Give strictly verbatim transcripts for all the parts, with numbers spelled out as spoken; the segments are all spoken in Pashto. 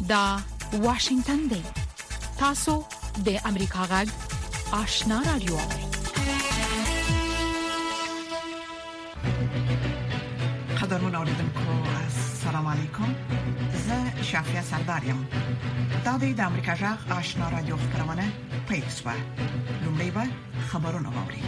دا واشنگتن دی. تاسو د امریکا غږ آشنا رادیو. قدرمن اوریدونکو السلام علیکم. زه شافیا سردارم. دا د امریکا غږ آشنا رادیو خبرونه پېښه. لومړی به خبرونه واوري.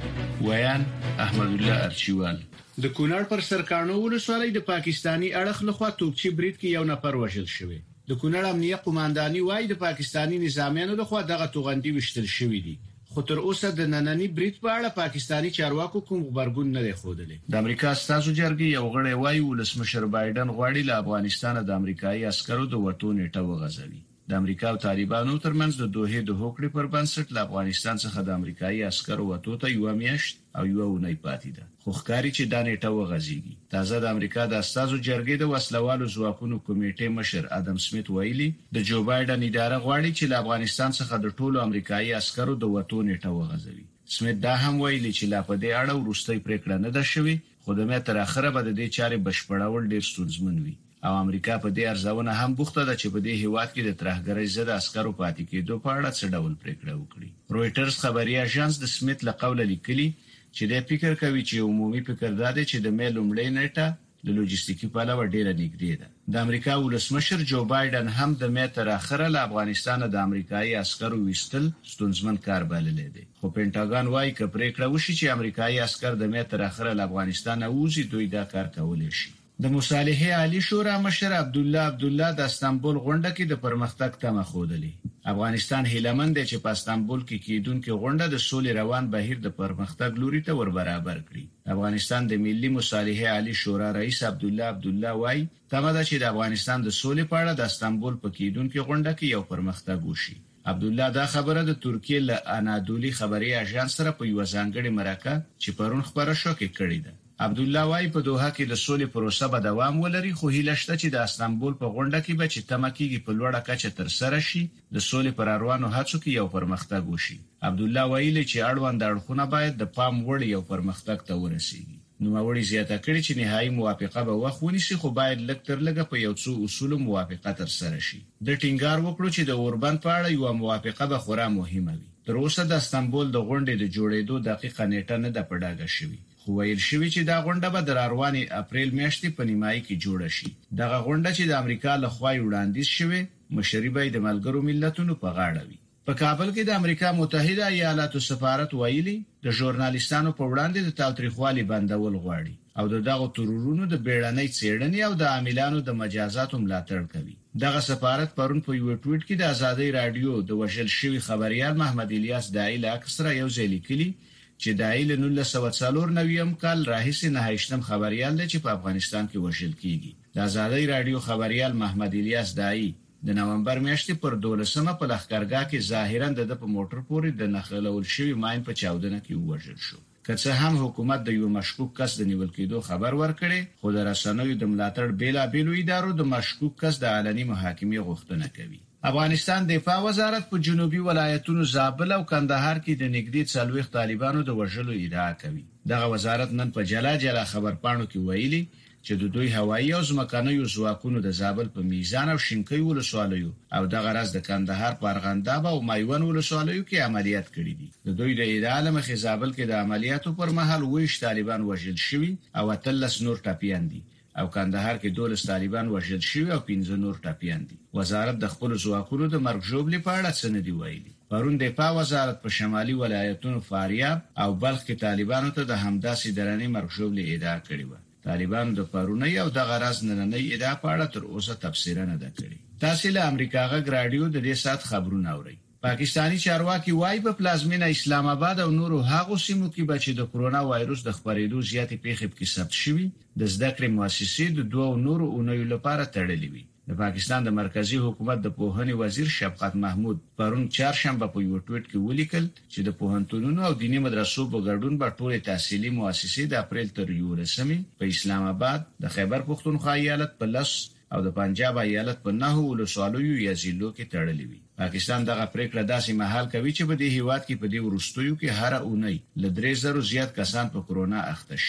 ویان احمد الله ارچیوال. د کونړ پر سرکانو ولسوالۍ د پاکستانی اړخ لخوا توپچی برید کې یو نفر وژل شوی. د کونړ امنیه قومانداني وایي د پاکستانی نظامیانو لخوا دغه توغندي وشتل شوی دي. خو تر اوسه د نننی برید په اړه پاکستانی چارواکو کوم خبرګون نه دی خوده. د امریکا استازو جرګې یو غړی وایي ولسمشر بایدن غواړي له افغانستان د امریکایي عسکرو د وټو نیټه وغځوي. د امریکا او طالبانو ترمنځ د دوه د هوکړې پر بنسټ له افغانستان څخه د امریکایي عسکرو وټو ته یو میاشت او یو اونۍ پاتې ده. خو ښکاري چې دا نیټه وغځيږي. تازه د امریکا د استازو جرګې د وسلوالو ځواکونو کمیټې مشر ادم سمیت ویلي د جو بایدن اداره غواړي چې له افغانستان څخه د ټولو امریکایي عسکرو د وټو نیټه وغځوي. سمیت دا هم ویلي چې لا په دې اړه وروستۍ پریکړه نه ده شوې، خو د مې تر اخره به د دې چارې بشپړول ډیر ستونزمن وي. او امریکا په دې ارزونه هم بوخته ده چې په دې هیواد کې د ترهګرۍ ضد عسکرو پاتې کېدو په اړه څه ډول پریکړه وکړي. رويټرز خبري اژانس د سمیت له قوله لیکلي چې د فکر کوي چې عمومي فکر دا دی چې د مې لومړی نیټه د لوجستیکي پلوه ډیره نږدې ده. د امریکا ولسمشر جو بایدن هم د مې تر اخره له افغانستان د امریکایي عسکرو وستل ستونزمن کار بللی دی. خو پینټاګون وايي چې پریکړه وشي چې امریکایي عسكر د مې تر اخره له افغانستان اوزي دوی دا کار کولای شي. د مصالحه عالی شورا مشر عبد الله عبد الله د استانبول غونډه کې د پرمختګ تمه خوده. افغانستان هیلمند چې په استانبول کې کېدونکې غونډه د سولې روان بهیر د پرمختګ لوري ته ور برابر کړي. افغانستان د ملي مصالحه عالی شورا رئیس عبد الله عبد الله وايي تمه ده چې د افغانستان د سولې په اړه د استانبول په کېدونکې غونډه کې یو پرمختګ وشي. عبد الله دا خبره د ترکیه له انادولي خبري اژانس سره په یو ځانګړي مرکه چې پرون خبره شو کې کړې ده. عبد الله وايي په دوحه کې د سولې پروسه به دوام ولري، خو هیله شته چې د استانبول په غونډه کې به چې تمکیږي په لوړه کچه تر سره شي د سولې پر اړوانو هڅو کې یو پرمختګ وشي. عبد الله ویلي چې اړوند اړخونه باید د پام وړ یو پرمختګ ته ورسیږي. نو موري زیاته کړي چې نهایی موافقه به وخت ونیسي، خو باید لږ تر لږه په یو څو اصول موافقه تر سره شي. د ټینګار وکړو چې د اوربند په اړه یو موافقه به خورا مهمه وي. تر اوسه د استانبول د غونډې د جوړېدو دقیقه نیټه نه ده پډاګه شوې، خو ویل شوی چې دا غونډه به د رواني اپریل میاشتې په نیمایي کې جوړه شي. دغه غونډه چې د امریکا له خوا وړاندیز شوه مشري به د ملګرو ملتونو په غاړه وي. په کابل کې د امریکا متحده ایالاتو سفارت ویلي د ژورنالیستانو په وړاندې د تاوتریخوالي بندول غواړي او دغه ترورونو د بیړنۍ څېړنې او د عاملانو د مجازاتو ملاتړ کوي. دغه سفارت پرون په یو ټویټ کې د آزادۍ رادیو د وژل شوی خبريال محمد الیاس داعی له اکثره یو ځای لیکلي چې داعی له نولس سوه څلور نوي کال راهیسې نه هیڅم خبريال دی چې په افغانستان کې وژل کیږي. د آزادۍ رادیو خبريال محمد الیاس داعی د نومبر میاشتې پر دولسمه په لښکرګاه کې ظاهرا د په موټر پورې د نخلول شوی ماین په چاودنه کې وژل شو. که څه هم حکومت د یو مشکوک کس د نیول کېدو خبر ورکړي، خو د رسنیو د ملاتړ بیلا بیلو ادارو د مشکوک کس د علني محاکمې غوښتنه کوي. افغانستان دفاع وزارت په جنوبي ولایتونو زابل او کندهار کې د نږدې څلويخ طالبانو د وژلو ادعا کوي. دغه وزارت نن په جلا جلا خبرپاڼو کې ویلي چې د دوی هوایي او ځمکنیو ځواکونو د زابل په میزان او شینکۍ ولسوالیو او دغه راز د کندهار په ارغنداب او مایون ولسوالیو کې عملیات کړي دي. د دوی د ادعا له مخې زابل کې د عملیاتو پر مهال ویش طالبان وژل شوي او اتلس نور ټپیان دي او کندهار کې دولس طالبان وژل شوي او پنځه نور ټپیان دي. وزارت د خپل ځواکونو د مرګ ژوبلې په اړه څه نه دی ویلي. پرون دفاع وزارت په شمالي ولایتونو فاریاب او بلخ کې طالبانو ته د همداسې درنې مرګ ژوبلې ادعا کړې و. طالبان د پرونی او د غرض نننۍ ادعا په اړه تر اوسه تفسیر نه ده کړې. تاسو له امریکا غږ رادیو د دې سات خبرونه اورئ. پاکستانی چارواکي وايي په پلازمینه اسلام آباد او نورو هغو سیمو کې به چې د کرونا وایروس د خپرېدو زیاتې پیښې کې ثبت شوي، د زده کړې مؤسسې د دوه نورو اونیو لپاره تړلې وي. د پاکستان د مرکزی حکومت د پوهنې وزیر شفقت محمود پرون چهارشنبه په یو ټویټ کې ولیکل چې د پوهنتونونو او دیني مدرسو په ګډون به ټول تحصیلي مؤسسې د اپریل تر یولسمې په اسلام آباد، د خیبر پختونخوا ایالت په لس او د پنجاب ایالت په نهو ولسوالیو یا ضلعو کې تړلې وي. پاکستان دغه پریکړه داسې مهال کوي چې په دې هیواد کې په دې ورستیو کې هر اونۍ ل درې زره زیات کسان په کرونا اخته شوي.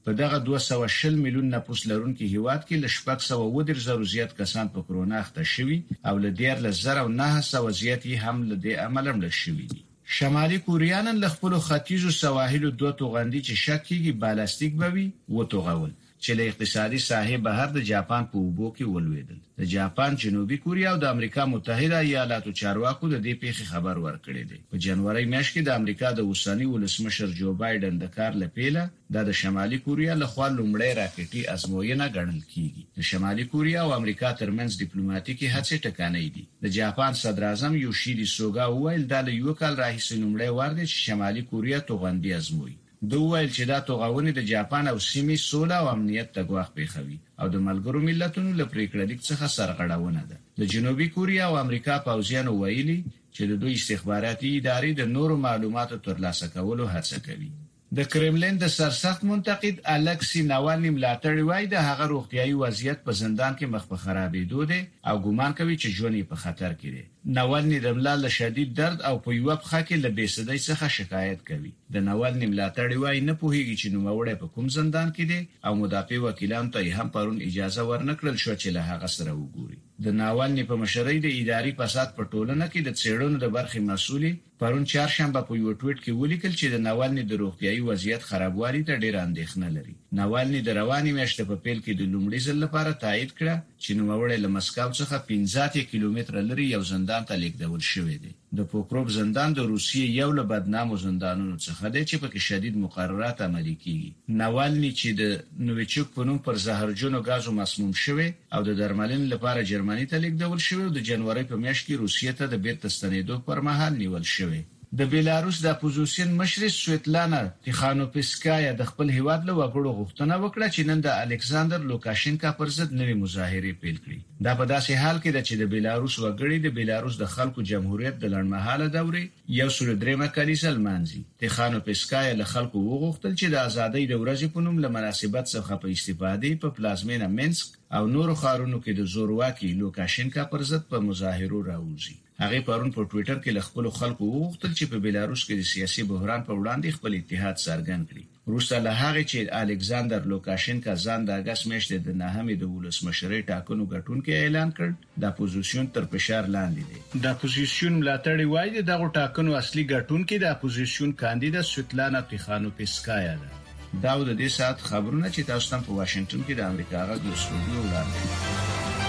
په دغه دوه سوه او شل میلیون نفوس لرونکي هیواد کې ل شپږ سوه او اووه زره زیات کسان په کرونا اخته شوي او ل دیارلس زره او نهه سوه زیات هم له دې عمله مړه شوي دي. شمالي کوریا نن له خپل ختیځو سواحلو دوه توغندي چې شک کیږي بالستیک بوي وتوغول چې له اقتصادي ساحې بهر د جاپان په اوبو کې ولوېدل. د جاپان، جنوبي کوریا او د امریکا متحده ایالاتو چارواکو د دې پیښې خبر ورکړی دی. په جنوري میاشت کې د امریکا د اوسنی ولسمشر جو بایدن د کار لپیله د شمالي کوریا له خوا لومړی راکټي ازموینه ګڼل کیږي. د شمالي کوریا او امریکا ترمنځ ډیپلوماټیکي هڅې ټکنۍ دي. د جاپان صدر اعظم یوشیدی سوګا وویل دا له یو کال راهیسې لومړی وار دی چې شمالي کوریا توغندي ازموي. دوی ویل چې دا توغونې د جاپان او سیمې سوله او امنیت ته ګواښ پیښوي او د ملګرو ملتونو له پریکړې لیک څخه سرغړونه ده. د جنوبي کوریا او امریکا پوځیانو ویلي چې د دوی استخباراتي ادارې د نورو معلوماتو ترلاسه کولو هڅه کوي. د کرملین د سرسخت منتقد الکسی ناوالني ملاتړی وایي د هغه روغتيایي وضعیت په زندان کې مخ په خرابېدو دی او ګومان کوي چې ژوند یې په خطر کې دی. ناوالني د ملا له شدید درد او په یو پخه کې له بېسدۍ څخه شکایت کوي. د ناوالني ملاتړی وایي نه پوهیږي چې نوموړی په کوم زندان کې دی او مدافع وکیلانو ته هم پرون اجازه ورنکړل شو چې له هغه سره وګوري. د ناوالني په مشرۍ د اداري فساد په ټولنه کې د څېړنو د برخې مسؤلې پرون چهارشنبه په یو ټویټ کې ولیکل چې د ناوالني د روغتيایي وضعیت خرابوالي ته ډېر اندېښنه لري. ناوالني د رواني میاشتې په پیل کې د لومړي ځل لپاره تایید کړه چې نوموړی له مسکو څخه پنځه کیلومتره لري یو زندان ته لیږدول شوی دی. د پوکروف زندان د روسیې یو له بدنامو زندانونو څخه دی چې پکې شدید مقررات عملي کیږي. ناوالني چې د نوویچوک په نوم پر زهرجنو غازو مسموم شوی او د درملنې لپاره جرمني ته لیږدول شوی او د جنوري په میاشت کې روسیې ته د بیرته ستنېدو پر مهال نیول شوی. د بیلاروس د اپوزیسیون مشر سویتلانا تیخانوپسکایا د خپل هیواد له وګړو غوښتنه وکړه چې نن د الکساندر لوکاشینکا پر ضد نوې مظاهرې پیل کړي. دا په داسې حال کې ده چې د بیلاروس وګړي د بیلاروس د خلکو جمهوریت د لړمحاله دورې یو سل درېمه کلیسا لمانځي. تیخانوپسکایا له خلکو وغوښتل چې د ازادۍ د ورځې په نوم له مناسبت څخه په استفادې په پلازمینه منسک او نورو ښارونو کې د زورواکي لوکاشینکا پر ضد په مظاهرو راوځي. هغه پرون په ټوئیټر کې له خپل خلکو وغوښتل چې په بیلاروس کې د سیاسي بحران په وړاندې خپل اتحاد څرګند کړي. وروسته له هغه چې الکساندر لوکاشینکا ځان د اگست میاشتې د نهمې د ولسمشرۍ ټاکنو ګټونکي اعلان کړ، د اپوزیسیون تر فشار لاندې دی. د اپوزیسیون ملاتړي وایي دغه ټاکنو اصلي ګټونکي د اپوزیسیون کاندیدا سویتلانا تیخانوپسکایا ده. دا د دې سات خبرونه چې تاسو ته په واشنگټن کې د امریکا غږ د استودیو وړاندې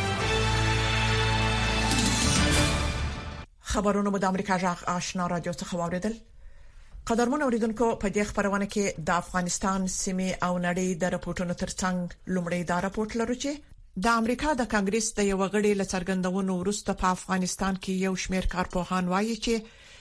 خبرونه مو د امریکا غږ آشنا رادیو څخه واوریدل. قدرمن اوریدونکو، په دې خبرونه کې د افغانستان سیمې او نړۍ د راپورټونو ترڅنګ لومړی دا راپورټ لرو چې د امریکا د کانګرس د یو غړي لڅرګندونو وروسته په افغانستان کې یو شمېر کارپوهان وایي چې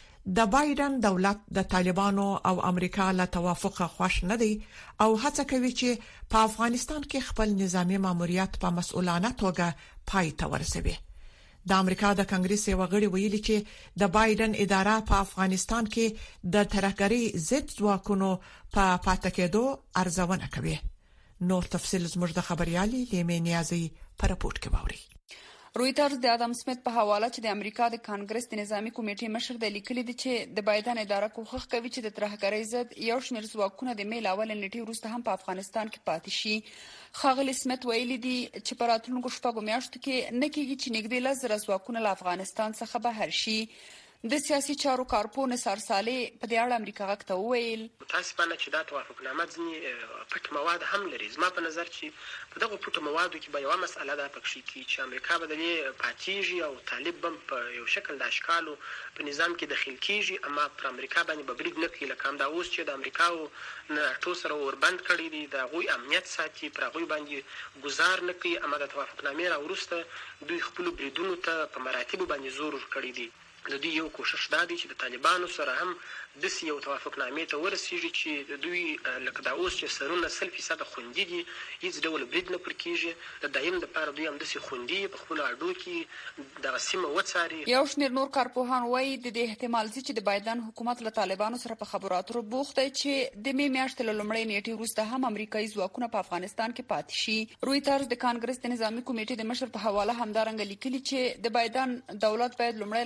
د بایدن دولت د طالبانو او امریکا له توافق خوښ نه دی او هڅه کوي چې په افغانستان کې خپل نظامی ماموریت په مسؤلانه توګه پای ته ورسوي. د امریکا د کانګرس یو غړي ویلي چې د بایدن اداره په افغانستان کې د ترهګرۍ ضد ځواکونو په پاتې کېدو ارزونه کوي. نور تفصیل زموږ د خبريالي لیمې نیازي په راپورټ کې ووري. رویټرز د ادم سمیت په حواله چې د امریکا د کانګرس د نظامی کمیټې مشر د لیکلي دي چې د بایدن اداره کوښښ کوي چې د ترهګرۍ ضد یو شمېر ځواکونه د میل اول نیټې وروسته هم په افغانستان کې پاتې شي. ښاغلي سمیت ویلي دي چې په راتلونکو شپږو میاشتو کې نه کېږي چې نږدې لس زره ځواکونه له افغانستان څخه بهر شي. د سیاسي چارو کارپو نثار صالح په دې اړه امریکا غږ ته وویل متاسفانه چې دا توافقنامه ځینې پټ مواد هم لري. زما په نظر چې په دغه پټو موادو کې به یوه مسأله دا پکښې کړي چې امریکا به د دې پاتېږي او طالب به په یو شکل د اشکالو په نظام کې دخیل کېږي، اما پر امریکا باندې به برید نه کوي، لکه همدا اوس چې د امریکا او ناټو سره وربند کړي دي، د هغوی امنیت ساتي، پر هغوی باندې ګزار نه کوي. اما د توافقنامې راوروسته دوی خپلو بریدونو ته په مراتبو باندې زور ورکړی دی. د دوی یو کوشش دا دی چې د طالبانو سره هم داسې یو توافقنامې ته ورسیږي چې دوی لکه دا اوس چې سرونه سل فیصده خوندي دي، هیڅ ډول برید نه پر کېږي، د دایم دپاره دوی همداسې خوندي په خپلو اډو کې دغه سیمه وڅاري. یو شمېر نور کارپوهان وایي د دې احتمال چې د بایدن حکومت له طالبانو سره په خبرو اترو بوخت دی چې د مې میاشتې له لومړۍ نیټې وروسته هم امریکایي ځواکونه په افغانستان کې پاتې شي. رویټرز د کانګرس د نظامي کمیټې د مشر په حواله همدارنګه لیکلي چې د بایدن دولت باید لومړی له طالبانو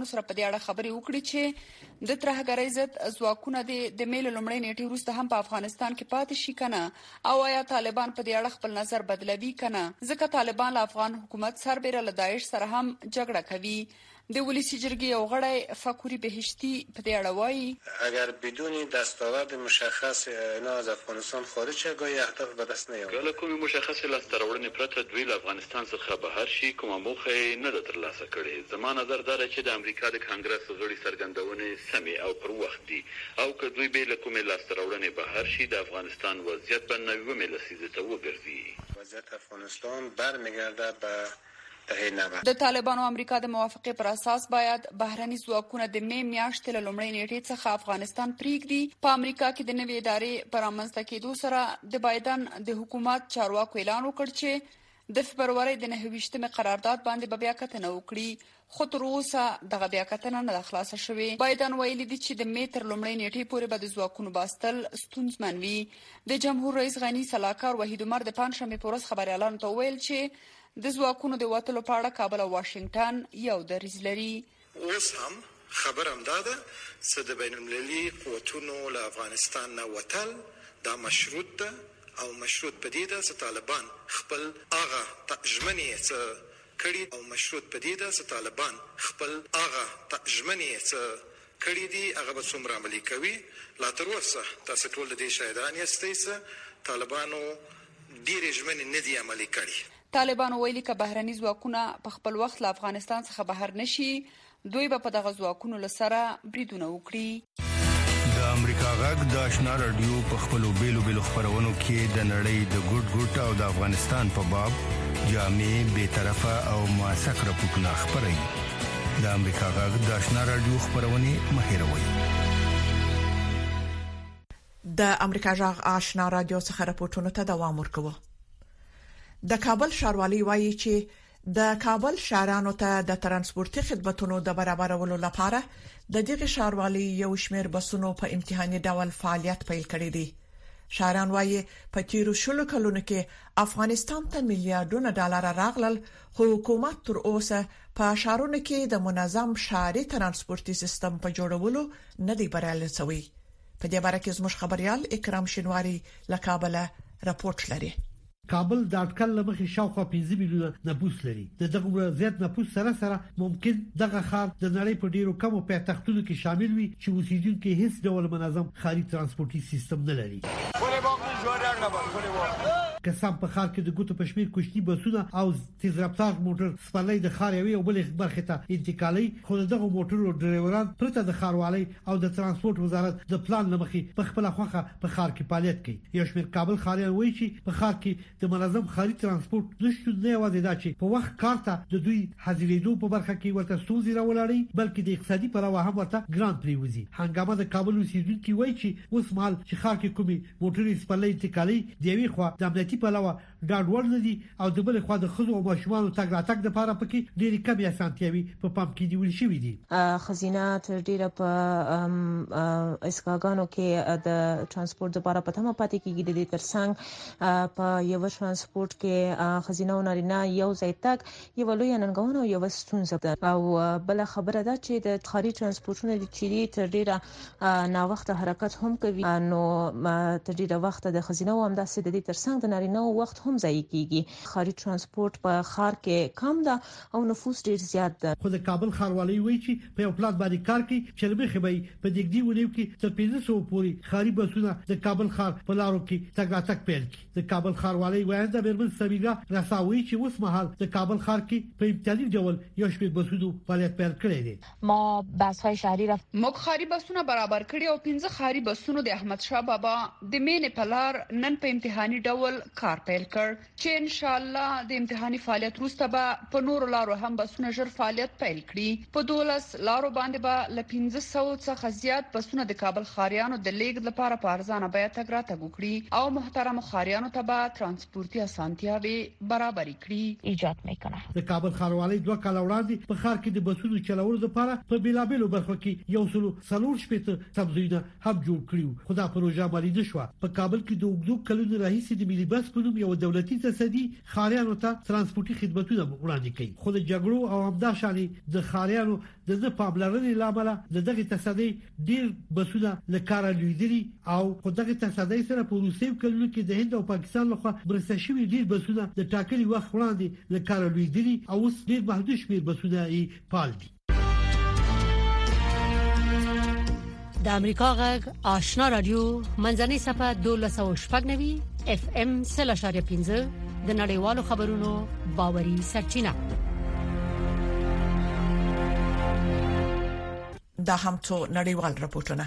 طالبانو سره په دې اړه خبرې وکړي چې د ترهګرۍ ضد ځواکونه د میل لومړی نیټې وروسته هم په افغانستان کې پاتې شي کنه او آیا طالبان په دې اړه خپل نظر بدلوي کنه ځکه طالبان له افغان حکومت سربېره له داعش سره هم جګړه کوي. د ولسی جرګې یو غړی فکری بهشتی په دې اړه وایي اگر بدون دستاورد مشخص اینا از افغانستان خارج شه گاهی اهداف به دست نیاورد. کله کومې مشخصه لاستهراوړنې پرته دوی له افغانستان څخه بهر شي کومه موخه نه ده ترلاسه کړې. زما نظر دا چې د امریکا د کانګرس غړي څرګندونې سمې او پر وخت دي او که دوی به له کومې لاستهراوړنې بهر شي د افغانستان وضعیت به نوې لسیزه ته وګرځي. وضعیت افغانستان برمیگرده به د طالبانو امریکا د موافقې پر اساس باید بهرني ځواکونه د می میاشتې له لومړۍ نیټې څخه افغانستان پریږدي. په امریکا کې د نوې ادارې پر رامنځته کېدو سره د بایدن د حکومت چارواکو اعلان وکړ چې د فبرورۍ د نهه ویشتمې قرارداد باندې به بیا کتنه وکړي خو تر اوسه دغه بیا کتنه نه ده خلاصه شوې. بایدن ویلي دی چې د می تر لومړۍ نیټې پورې به د ځواکونو باستل ستونزمن وي. د جمهور رئیس غني سلاکار وحید عمر د پنځشنبې په ورځ خبريالانو ته ویل چې د ځواکونو د وټلو په اړه کابل او واشنگټن یو دریځ لري. اوس هم خبرم داده چې د بین المللي قوتونو له افغانستان نه وتل دا مشروط ده او مشروط پدې ده چې طالبان خپل هغه تجمنې څه کړي او مشروط پدې ده چې طالبان خپل هغه تجمنې څه کړي دي هغه به څومره عملي کوي. لا تر اوسه تاسو ټول د دې شاهدان یاستئ چې طالبانو ډېرې ژمنې نه دي عملي کړي. طالبانو ویلي که بهرني ځواکونه په خپل وخت له افغانستان څخه بهر نشي دوی به په دغه ځواکونو لسره بریدونه وکړي. د امریکا غږ د آشنا رادیو په خپلو بیلو بیلو خبرونو کې د نړۍ د ګډ ګډ او د افغانستان په باب جامع بے طرفه او موثق راپورټونه خبري. د امریکا غږ د آشنا رادیو خبرونه مهیروي. د امریکا غږ آشنا رادیو څخه راپورټونه ته دوام ورکوي. د کابل ښاروالۍ وایي چې د کابل شهرانو ته د ترانسپورتي خدماتو د برابرولو لپاره د دغه ښاروالۍ یو شمېر بسونو په امتحاني ډول فعالیت پیل کړی دی. شهران وایي په تیرو شلو کلونو کې افغانستان ته میلیارډونه ډالر راغلل خو حکومت تر اوسه په شهرونو کې د منظم ښاري ترانسپورتي سیستم په جوړولو نه دی بریالی شوی. په دې اړه کې زموږ خبريال اکرام شینواری له کابل راپورټ لري. کابل د اټکل لمخې شاوخوا پنځه میلیونه نفوس لري. د دغه زیات نفوس سره سره ممکن دغه ښار د نړۍ په ډیرو کمو پایتختونو کې شامل وي چې اوسیدونکو هیڅ ډول منظم ښاري ترانسپورتي سیستم نه لري. کسان په ښار کې د ګوتو پښمیر کوچني بسونه او تیز رفتار موټر سپلای د ښار یوې او بلې برخې ته انتقالي خو دغه موټرو ډرایوران پرته د ښاروالۍ او د ترانسپورت وزارت د پلان لمخې په خپل خوخه په ښار کې فعالیت کوي. یو شمېر کابل ښاریان وایي چې په ښار کې د منظم ښاري ترانسپورت نشټون نه یوازې دا چې په وخت کار ته د دوی حاضرېدو په برخه کې ورته ستونزې راولاړي بلکې د اقتصادي پلوه هم ورته ګران پریوزي. هنګامه د کابل اوسیدونکو وایي چې اوس مهال چې ښار کې کومي موټرې سپلای انتقالي دی وی خو د امنیتي پلوه ډاډ ورن دي او د بل خو د خزو او ماشومان تګ راتګ د لپاره پکې ډېری کمی اسانتیاوي په پام کې نیول شوې دي. خزینه تر ډیره په اسکاګانو کې د ترانسپورت لپاره په تمه پاتې کیږي. د دې ترڅنګ په یو ترانسپورت کې خزینه او نارینه یو ځای تک یو لوی ننګونه او یو ستونزه ده او بل خبره ده چې د خاري ترانسپورتونه د چيري تر ډیره نا وخت حرکت هم کوي نو تر ډیره وخت د خزینه او همداسې د دې ترڅنګ د نارینه وخت هم ځای کیږي. خاري ترانسپورت په ښار کې کم ده او نفوس ډیر زیات ده. خو د کابل ښاروالۍ وایي چې په یو پلان باندې کار کوي چې لمخې به په دګدي ونیو کې تر پنځه سوه پورې خاري بسونه د کابل ښار په لارو کې تګ راتګ پیل کړي. د کابل ښاروالۍ وایي مېرمن سمیرا رساوي چې اوس مهال د کابل ښار کې په امتیازي ډول یو شمېر بسونو فعالیت پیل کړی دی. ما بسهای شهري را موږ خاري بسونه برابر کړي او پنځه خاري بسونو د احمد شاه بابا د مینې پلار نن په امتحاني ډول کار پیل کړ چې ان شاء الله د امتحاني فعالیت وروسته به په نورو لارو هم بسونه ژر فعالیت پیل کړي. په دولس لارو باندې به ل پنځه سوه څخه زیات بسونه د کابل ښاریانو د لیږد لپاره په ارزانه بیه تګ راتګ وکړي او محترم ښاریانو ته به ترانسپورتي اسانتیاوي برابر کړي ایجاد میکنه. د کابل ښاروالۍ دوه کال وړاندې په ښار کې د بسونو چلولو لپاره په بیلابېلو برخو کې یو سلو څلور شپېته سبزیونه هم جوړ کړیو خو دا پروژه مالي نشوه. په کابل کې د اوږدو کلونو راهیسې د ملي بس په نوم یو دولتي تصدي خاریانو ته ترانسپورتي خدماتونه وړاندې کوي. خو د جګړو او همدا شاني د خاریانو د نه پاملرنې لامل د دغه تصدي ډیر بسونه لکاره لیدلي او خو دغه تصدي سره په روسي کلو کې د هند او پاکستان لخوا برسه شوی ډیر بسونه د ټاکلي وخت وړاندې لکاره لیدلي او اوس ډیر محدود شمیر بسونه یې پال دي. د امریکا غږ آشنا رادیو منځنۍ صفه دولس او شپږ نوي اف ام سل اشاریه پنځه د نړیوالو خبرونو باوري سرچینه. دا هم څو نړیوال راپورټونه.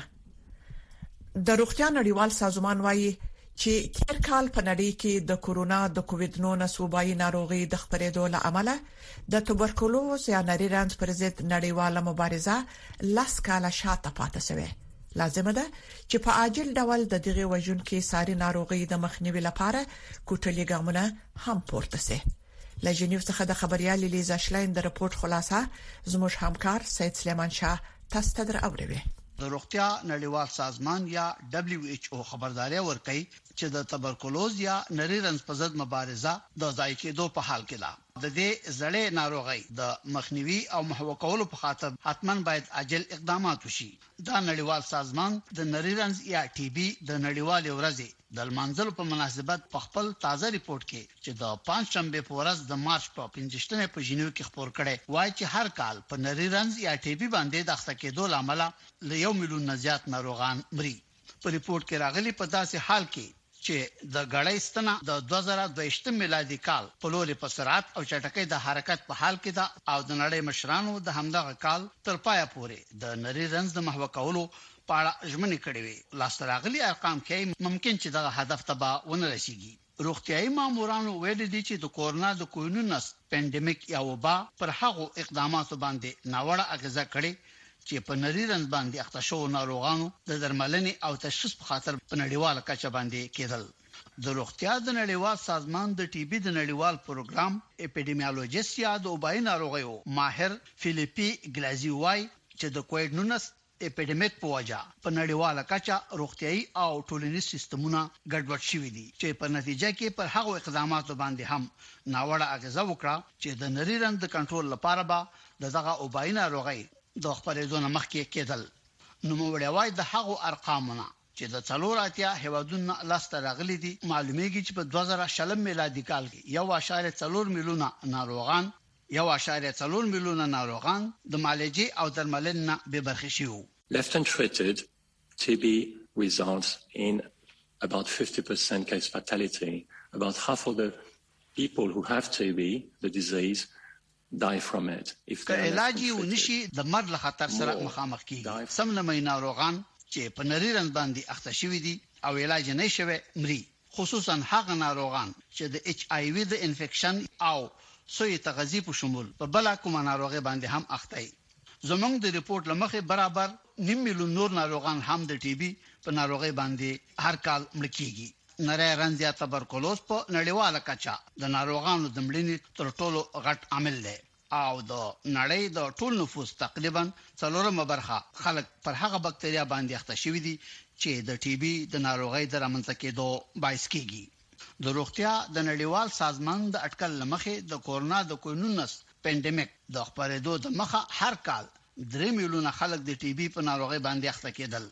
د روغتیا نړیوال سازمان وايي چې تیر کال په نړۍ کې د کورونا د کووډ نولس وبایي ناروغي د خپرېدو له امله د توبرکلوز یا نری رنځ پر ضد نړیواله مبارزه لاس کاله شاته پاتې شوه. لازم ده چې په عاجل ډول د دغه وژونکو ساري ناروغي د مخنیوي لپاره کوټلي ګامونه هم پورته سي. له جنیو څخه د خبريال لیزا شلاین د رپورت خلاصه زموږ همکار سید سلیمان شاه تاسو ته دراوړي. د روغتیا نړیوال سازمان یا دبليو ایچ او خبرداري ورکړي چې د توبرکلوز یا نری رنځ په ضد مبارزه د ځای کېدو په حال کې ده. د دې زړې ناروغي د مخنیوي او محو کولو په خاطر حتماً باید عاجل اقدامات وشي. دا نړیوال سازمان د نری رنځ یا ټي بي د نړیوال ورځې د منځلو په مناسبت په خپل تازه ریپورت کې چې د پنځ شنبه په ورځ د مارچ په پنځشتمه په جنیو کې خبر کړي وایي چې هر کال په نری رنځ یا ټي بي باندې د اخته کېدو لامل له یو میلیون نه زیات ناروغان مري. په ریپورت کې راغلي په داسې حال کې چې د غړې ستنه د دوه زره دوه میلادي کال په لوري په سرعت او چټکۍ د حرکت په حال کې ده او د نړۍ مشرانو د همدغه کال تر پایه پورې د نری رنځ د محو کولو په اړه ژمنې کړې وي. لاستراغلي ارقام کې ممکن چې دغه هدف ته به ونه رسیږي. روغتيایي مامورانو ویلي دي چې د کورونا د کوینونس پاندیمیک یا وبا پر هغه اقداماتو باندې ناوړه اغیزه کړې چې په نری رنځ باندې اخته شو ناروغانو د درملنې او تشخیص په خاطر په نړیواله کچه باندې کېدل. د روغتیا د نړیوال سازمان د ټي بي د نړیوال پروګرام اپیډیمیولوژیست یا د وبایي ناروغیو ماهر فلیپي ګلازیوای چې د کووډ نولس اپیډیمیک په وجه په نړیواله کچه روغتيایي او ټولنیز سیستمونه ګډوډ شوي دي چې په نتیجه کې پر هغه اقداماتو باندې هم ناوړه اغیزه وکړه چې د نری رنځ د کنټرول لپاره به دغه وبایي ناروغي د خبرېدو نه مخکې کېدل. نو موړوي د هغو ارقامونه چې د څلور اتیا هیوادونو لاس راغلي دي معلومیږي چې په دوه زره شل میلادي کال کې یو اشاریه څلور میلیونه ناروغان یو اشاریه څلور میلیونه ناروغان د معالجې او درملنې نه به برخې شوي. Left untreated, T B results in about fifty percent case fatality. About half of the people who have T B, the disease, die from it. If the علاج یې ونشي د مرګ له خطر سره مخامخ کیږي. سم نه ناروغان چې په نری رنځ باندې اخته شوي دي او علاج نه شوی مري. خصوصا هغه ناروغان چې د ایچ آی وی د انفیکشن او سوی تغذیه په شمول په بل کومه ناروغي باندې هم اخته دي. زمونږ د ریپورت لمخه برابر نیم میلیون نور ناروغان هم د ټي بي په ناروغي باندې هر کال مړ کیږي. نری رنځ یا توبرکلوز په نړیواله کچه د ناروغانو د مړینې تر ټولو غټ عامل دی او د نړۍ د ټول نفوس تقریبا څلورمه برخه خلک پر هغه بکټریا باندې اخته شوي دي چې د ټي بي د ناروغي د رامنځته کېدو باعث کیږي. د روغتیا د نړیوال سازمان د اټکل لمخه د کورونا د کوینونس پاندیمیک د خبرېدو د مخه هر کال درې میلیونه خلک د ټي بي په ناروغي باندې اخته کېدل.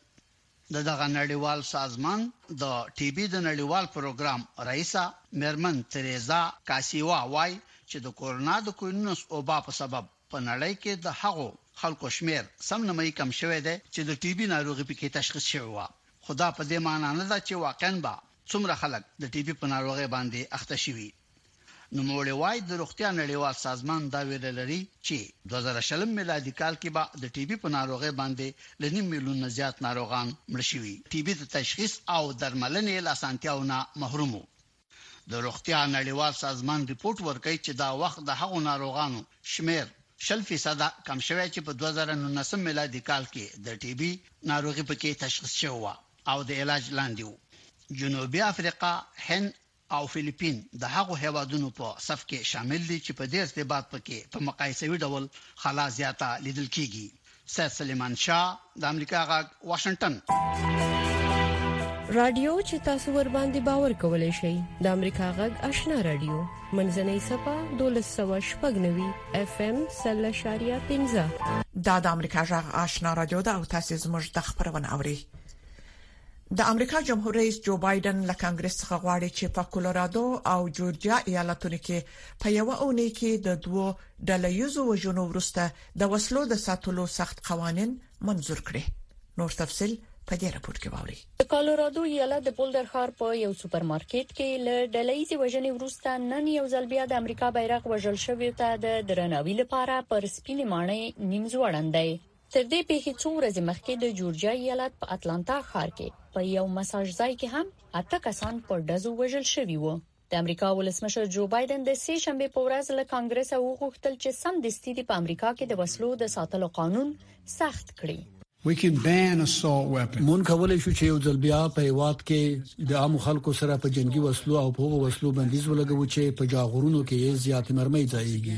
د دغه نړیوال سازمان د ټي بي د نړیوال پروګرام رئیسه مرمن تریزا کاسیوا وای چې د کورونا د کوینونس وبا په سبب په نړۍ کې د هغو خلکو شمیر سم نه مې کم شوی دی چې د ټي بي ناروغي په کې تشخیص شوی و. خدا په دې معنی نه ده چې واقعا به څومره خلک د ټي بي په ناروغي باندې اخته شوي. نو موړوي د روغتیا نړیوال سازمان دا ویل لري چې دوه زره شل میلادي کال کې به د ټي بي په ناروغي باندې لنیم میلیون زیات ناروغان مړ شوي. ټي بي د تشخیص او درملنې لاسانتیاونه محروم وو. د روغتیا نړیوال سازمان ریپورت ورکړي چې دا وخت د هغو ناروغانو شمیر شل فیصد کم شوی چې په دوه زره نولس میلادي کال کې د ټي بي ناروغي پکې تشخیص شوی او د علاج لاندې وو. جنوبي افریقا، هند او فلیپین د هغو هیوادونو په صف کې شامل دي چې په دې ارتباط پکې په مقایسوي ډول خلا زیاته لیدل کیږي. سید سلیمان شاه د امریکا غږ واشنگټن. رادیو چې تاسو ور باندې باور کولای شئ د امریکا غږ آشنا رادیو منځنۍ صفه دولس سوه شپږ نوي اف ام سل شاریه پنځه دا د امریکا غږ آشنا رادیو دا او تاسو زموږ د خبرونه اوري. د امریکا جمهور رئیس جو بایدن له کانګرس څخه غواړي چې په کولورادو او جورجیا ایالتونو کې په یو اونۍ کې د دوه ډله‌ییزو وژنو وروسته د وسلو د ساتلو سخت قوانين منزور کړي. نور تفصيل په دې راپور کې ووري. د کولورادو ایالت د بولدر ښار په یو سوپرمارکټ کې له ډله‌ییزې وژنې وروسته نن یو ځل بیا د امریکا بیرغ وژل شوی ته د درناوي لپاره پر سپینې ماڼۍ نیم ځوړند دی. تر دې پیښې څو ورځې مخکې د جورجیا ایالت په اتلانتا ښار کې په یو مساج ځای کې هم اته کسان په ډزو وژل شوي وو. د امریکا ولسمشر جو بایدن د سې شنبه په ورځ له کانګرس وغوښتل چې سم دستي په امریکا کې د وسلو د ساتلو قانون سخت کړي. We can ban assault weapons. مون کولای شو چې یو ځل بیا په هیواد کې د عام خلکو سره په جنگي وسلو او په وسلو بندیز ولګو چې په جاغورونو کې زیات مرمۍ ځایږي.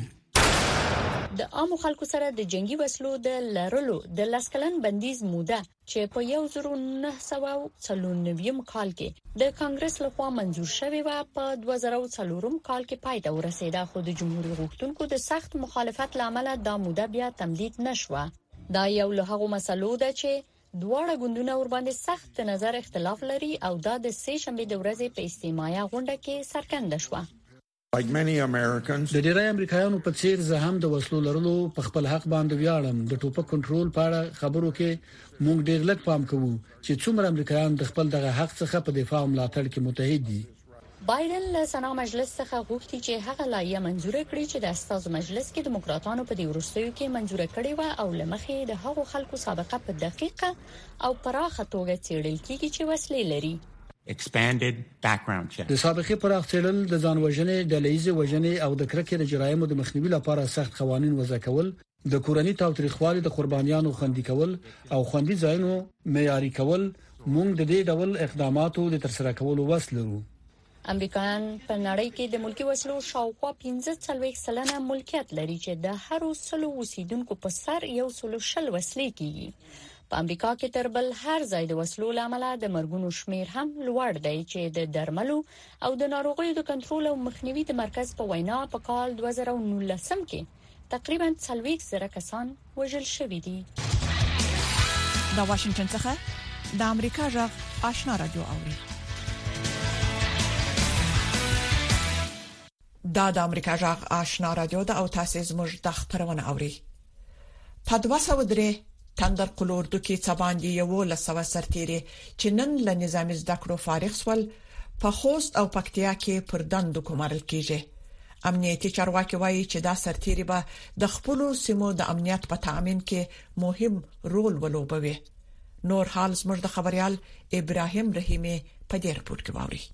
د عام خلکو سره د جنگي وسلو د لرلو د لسکلن بندیز موده چې په یو زرو نه سوه څلور نوي کال کې د کانګرس لخوا منزور شوی و په دوه زره څلور کال کې پای ته ورسېده، خو د جمهوریت غوښتونکو د سخت مخالفت لامل دا موده بیا تمدید نشوه. دا یو له هغو مسلو ده چې دواړه ګوندونه ور باندې سخت نظر اختلاف لري او دا د سې شنبه د ورځې په استماعي غونډه کې څرګنده شوه. Like many Americans, د ډیری امریکایانو په څیر زه هم د وسلو لرلو په خپل حق باندې ویاړم. د ټوپک کنټرول په اړه خبرو کې موږ ډیر لږ پام کوو چې څومره امریکایان د خپل دغه حق څخه په دفاع او ملاتړ کې متحد دي. بایدن له سنا مجلس څخه غوښتي چې هغه لایحه منزور کړي چې د استازو مجلس کې دیموکراتانو په دې وروستیو کې منزور کړي و او لمخې د هغو خلکو سابقه په دقیقه او پراخه توګه څېړل کیږي چې وسلې لري. expanded background check. د سابقه پراخ څېړل د ځان وژنې، ډله‌ییزې وژنې او د کرکې د جرایمو د مخنیوي لپاره سخت قوانين وضع کول، د کورنۍ تاوتریخوالي د قربانیانو خوندي کول او خوندي ځایونو معیاري کول. موږ د دې ډول اقداماتو د ترسره کولو وس لرو. امریکایان په نړۍ کې د ملکی وسلو شاوخوا پنځه څلوېښت سلنه ملکیت لري چې د هر سلو اوسیدونکو په سر یو سلو شل وسلې کیږي. په امریکا کې تر بل هر ځای د وسلو لامل د مرګونو شمیر هم لوړ دی چې د درملو او د ناروغیو د کنټرول او مخنیوي د مرکز په وینا په کال دوه زره نولس کې تقریبا څلوېښت زره کسان وژل شوي دي. د واشنگټن څخه د امریکا غږ آشنا رادیو اوري. دا د امریکا غږ آشنا رادیو د او تاسو زموږ د خبرونه اوري. په دوه سوه درې تندر قلوردو کې څباندې یو لسوه سرتيري چې نن له نظامی زده کړو فارغ شول په خوست او پکتیا کې پر دندو کومرل کیږي. امنیتي چارواکي وایي چې دا سرتيري به د خپل سیمو د امنیت په تامین کې مهم رول ولوبوي. نور حال زموږ د خبريال ابراهيم رحیمي په دې رپورت کې ووري.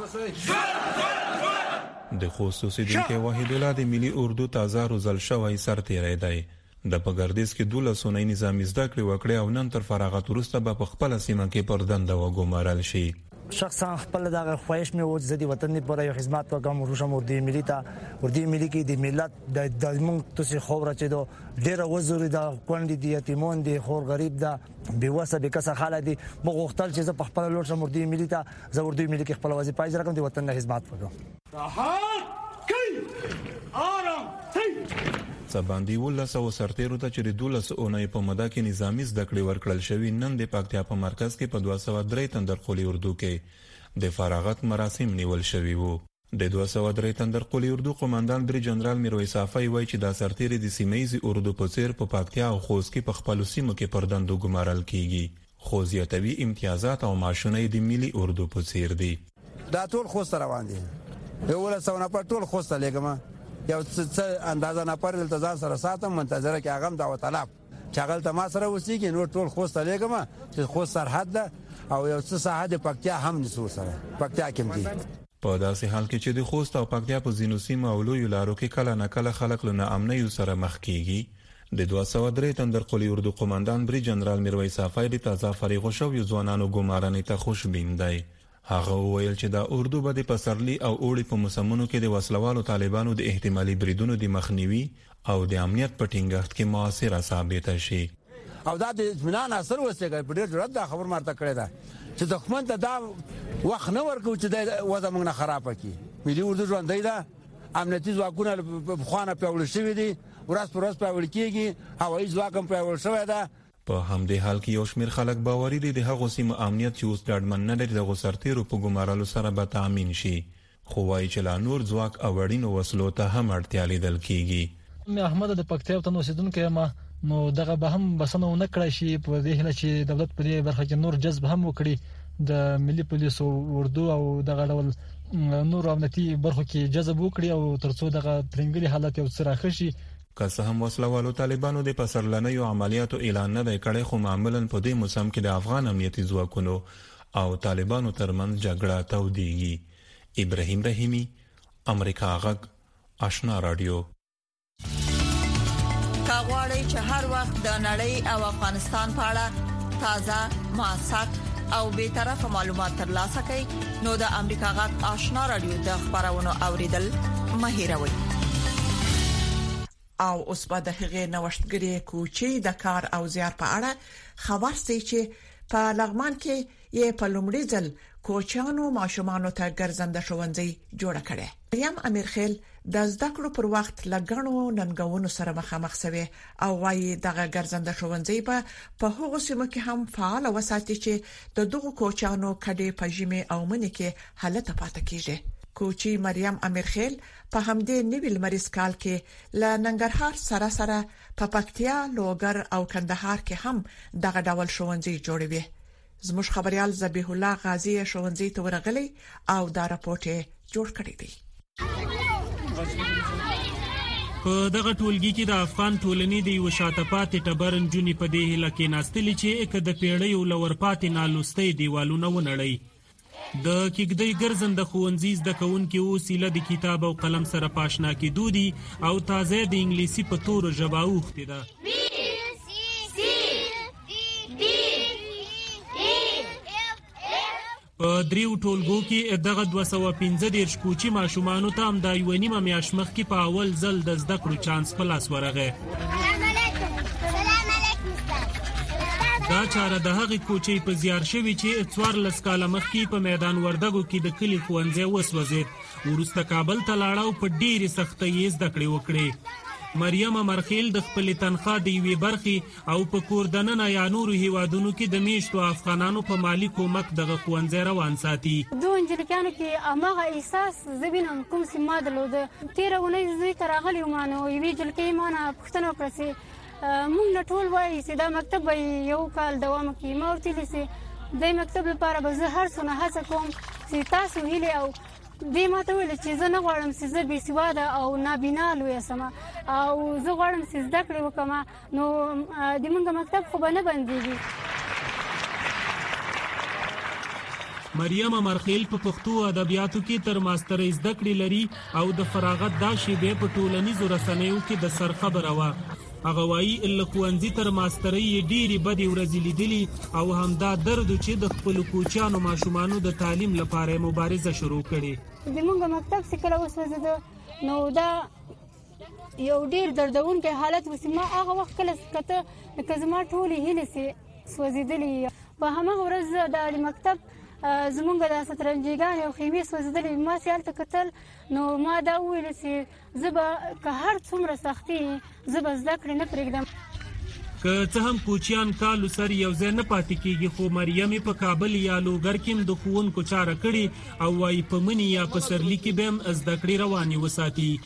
د خوست اوسیدونکو واحد الله د ملي اردو تازه روزل شوی سرتيري دی. د پګردیس کې دوله سونې نظامی زده کړې وکړې او نن تر فراغت وروسته به په خپل سیمه کې پر دنده وګمارل شي. شخصا خپل دغه خواهش مې و چې د وطن لپاره یو خدمت وکړم. روشم اردو ملي ته اردو ملي کې د ملت د دایمون تاسو خبره چې دو ډیره وزوري د کونډې د یتیمون د خور غریب د بیوسه به کسه خاله دي. مغه وختل چې زه په خپل لور شم اردو ملي ته زه اردو ملي کې خپل وظیفه اجرا کوم د وطن د خدمت وکړم. راحت کوي آرام کوي. سباندی ولسو سرتیرو ته چې دولس اونۍ په موده کې نظامی زده کړې ورکړل شوی. نن د پکتیا په مرکز کې په دوه سوه درې تندرقلی اردو کې د فراغت مراسم نیول شوی وو. د دوه سوه درې تندرقلی اردو قومندان بری جنرال میرویس صافی وایي چې دا سرتیري د سیمایي اردو په څیر په پکتیا او خوست کې په خپل سیمو کې پر دندو ګمارل کیږي. خو زیاتوي امتیازات او معاشونه د ملي اردو په څیر دي. دا ټول خوست روان دي. یو ولسو نه په ټول خوست لګم یو څه اندازه نه پر دلته ځان سره ساتم منتظر کې هغه د طلب چاغل ته ما سره وسیږي نو ټول خوست لګم چې خوست سرحد ده او یو څه ساحه د پکتیا هم نسور سره پکتیا کې دي. په داسې حال کې چې د خوست او پکتیا په ځینو سیمو او لویو لارو کې کله نه کله خلک له ناامنیو سره مخ کیږي. د دوه سوه درې تندرقلی اردو قومندان بری جنرال میرویس صافی د تازه فارغ شویو ځوانانو ګمارنې ته خوشبین دی. هغه ویل چې دا اردو به د پسرلی او اوړي په موسمونو کې د وسلوالو طالبانو د احتمالي بریدونو د مخنیوي او د امنیت په ټینګښت کې موثره ثابت شي. او دا د اطمینان اثر وسیږي په ډېر جرأت دا خبر مارته کړی دا چې دښمن ته دا وخت نه ورکو چې د وضع موږ نه خراب کړي. ملي اردو ژوندی ده، امنیتي ځواکونه پخوانه پیاوړي شوي دي، ورځ پر ورځ پیاوړي کېږي، هوایي ځواک هم پیاوړی شوی ده. په همدې حال کې یو شمېر خلک باوري دي د هغو سیمو امنیت چې اوس ډاډمن نه لري دغو سرتیرو په ګمارلو سره به تامین شي، خو وایي چې لا نور ځواک او اړینو وسلو ته هم اړتیا لیدل کېږي. مې احمد د پکتیا وطن اوسېدونکی یم، نو دغه به هم بسنه ونه کړی شي په دې هیله چې دولت په دې برخه کې نور جذب هم وکړي د ملي پولیسو، اردو او دغه ډول نور امنیتي برخو کې جذب وکړي او ترڅو دغه ترنګلي حالت یو څه راښه شي. که څه هم وسلوالو طالبانو د پسرلنیو عملیاتو اعلان نه دی کړی، خو معمولا په دې موسم کې د افغان امنیتي ځواکونو او طالبانو ترمنځ جګړه تودېږي. ابراهیم رحیمی، امریکا غږ، آشنا رادیو. کاغوري چې هر وخت د نړۍ او افغانستان په اړه تازه، موثق او به طرفه معلومات ترلاسه کړئ، نو د امریکا غږ آشنا رادیو د خبرونو اوریدل مه هېروئ. او اوس په دغه نوښتګری کوچي د کار او زیار په اړه خبر سي چې په لغمان کې یې په لومړي ځل کوچانو ماشومانو ته ګرځنده ښوونځي جوړ کړي. مریم امیرخیل د زده کړو پر وخت لګڼو ننګونو سره مخامخ شوه او وايي دغه ګرځنده ښوونځي په په هغو سیمو کې هم فعال وساتي چې د دغو کوچانو کډې په ژمي او مني کې حالت پاتې کیږي. کوچي مریم امیرخیل په همدې نوي لمریز کال کې ل ننګرهار سره سره په پکتیا، لوګر او کندهار کې هم دغه ډول ښوونځي جوړوي. زموږ خبريال ذبیح الله غازی ښوونځي ته ورغلی او دا راپورټ جوړ کړی دی. په دغه ټولګي کې د افغان ټولنې د یو شاته پاتې ټبرن جونی په دې هله کې ناستلي چې یک د پیړۍ او لور پاتې نالوستي دیوالونه ونړی. د کېږدۍ ګرځنده ښوونځي زده کوونکي وسیله د کتاب او قلم سره پاشنا کېدو دي او تازه د انګلیسي په تور ژبه اوښتې ده. په دریو ټولګو کې دغه دوه سوه پنځه دېرش کوچي ماشومانو ته هم د یوه نیمه میاشت مخکې په اول ځل د زده کړو چانس په لاس ورغی. دا چاره د هغې کوچۍ په زیار شوي چې څوارلس کاله مخکې په میدان وردګو کې د کلي ښوونځی وسوځېد. وروسته کابل ته لاړه او په ډېرې سختۍ یې زده کړې وکړې. مریم امرخیل د خپلې تنخوا د یوې برخې او په کور دننه یا نورو هیوادونو کې د میشتو افغانانو په مالی کومک دغه ښوونځی روان ساتي. دو انجلکانو کې هماغه احساس زه وینم کوم چې ما درلوده. تېره اونۍ زوی ته راغلی وم نو یوې جلکۍ ما نه پوښتنه وکړه چې موږ نه ټول وایي چې دا مکتب به یو کال دوام کوي. ما ورته ویلي چې دې مکتب لپاره به زه هر څونه هڅه کوم چې تاسو هیلې او دې ما ته ویل چې زه نه غواړم چې زه بې سواده او نابینا لویه سم او زه غواړم چې زده کړې وکړم نو د موږ مکتب خو به نه بندېږي. مریم امرخیل په پښتو ادبیاتو کې تر ماسترۍ زده کړې لري او د فراغت دا شیبې په ټولنیزو رسنیو کې د سر خبره وه. هغه وایي له ښوونځي تر ماسترۍ یې ډېرې بدې ورځې لیدلي او همدا درد چې د خپلو کوچیانو ماشومانو د تعلیم لپاره یې مبارزه شروع کړې. زموږ مکتب چې کله وسوځېده نو دا یو ډېر دردونکی حالت و چې ما هغه وخت کله کته لکه زما ټولې هیلې چې سوځېدلې. په هماغه ورځ د مکتب زمونږ د سترنجیګانې او خیمې سوځېدلې. ما چې هلته کتل نو ما دا وویل چې زه به که هر څومره سختي زه به زده کړې نه پرېږدم. که څه هم کوچیان کالو سر یو ځای نه پاتې کېږي خو مریم په کابل یا لوګر کې هم د ښوونکو چاره کړې او وایي په مني یا په سرلي کې به هم زده کړې روانې وساتي.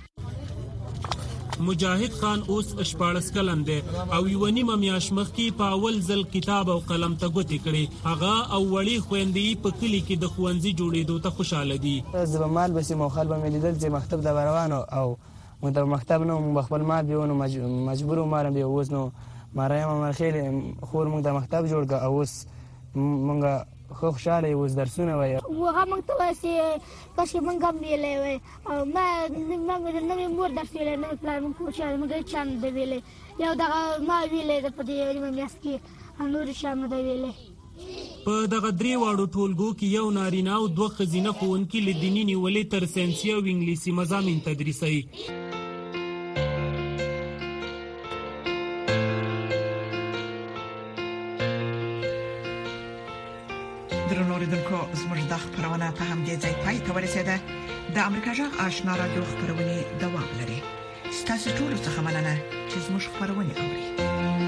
مجاهد خان اوس شپاړس کلن دی او یوه نیمه میاشت مخکې په اول ځل کتاب او قلم ته ګوتې کړې. هغه او وړې خویندې په کلي کې د ښوونځي جوړېدو ته خوشحاله دي. زه به مال بسې موخل به مې لیدل چې مکتب ته به روانو او موږ د مکتب نه موږ خپل مال بیو نو مجبور ومارم بیا اوس نو مریم امرخیل خور موږ د مکتب جوړ کړه او اوس موږ خو خوشاله یو اوس درسونه وایي. هغه موږ ته وایي چې کاشکې موږ هم ویلی وای او ما موږ د نوې مور درس ویلی نوې پلار موږ خوشاله موږ هېڅ چا نه دی ویلی. یو دغه ما ویلی ده په دې نیمه میاشت کې او نور چا نه دی ویلی. په دغه درې واړو ټولګو کې یو نارینه او دوه ښځینه ښوونکي له دیني نیولې تر ساینسي او انګلیسي مضامین تدریسوي. په همدې ځای پای ته ورسیده. د امریکا جغ آشنا رادیو خبرونه دوام لري. ستاسو ټول څه مننه چې زموږ خبرونه اوري.